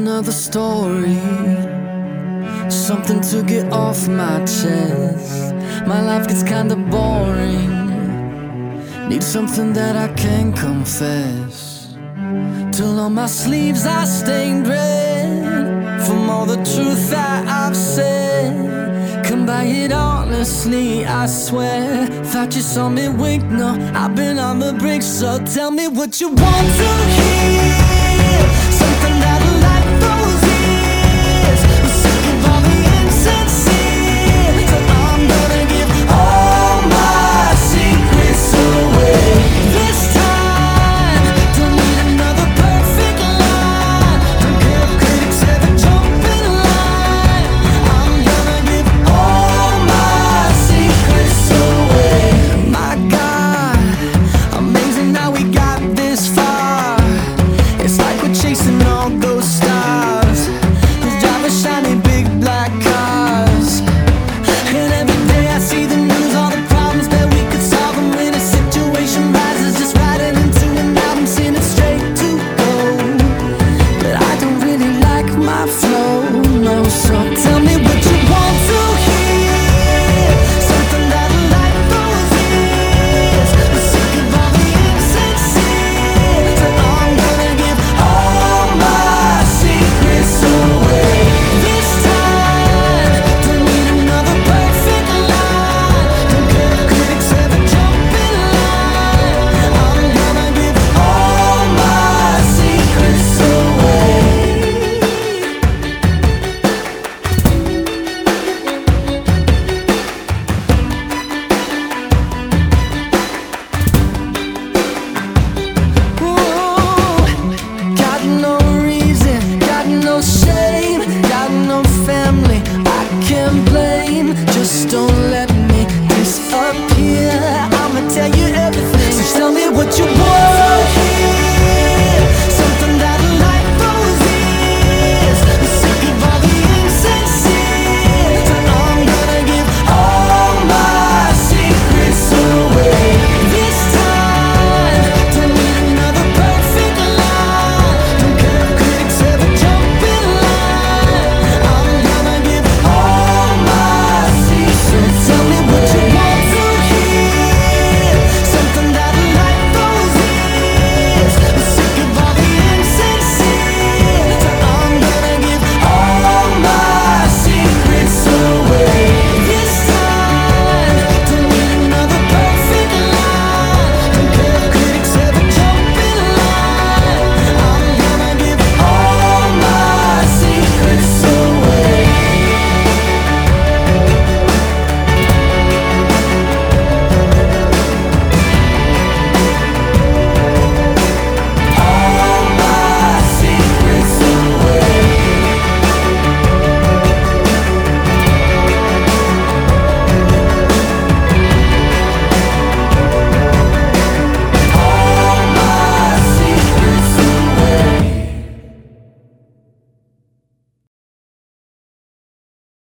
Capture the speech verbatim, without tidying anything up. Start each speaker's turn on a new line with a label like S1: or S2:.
S1: another story, something to get off my chest. My life gets kinda boring, need something that I can confess. Till on my sleeves I stained red from all the truth that I've said. Come by it honestly, I swear. Thought you saw me wink, no, I've been on the brink. So tell me what you want to hear, something that'll light those ears. I'm sick of all the insincere, so I'm gonna give all my secrets away. This time, don't need another perfect line. Don't care if critics ever jump in line. I'm gonna give all my secrets away. My God, amazing how we got this far. It's like we're chasing all those stars. Whose drive a shiny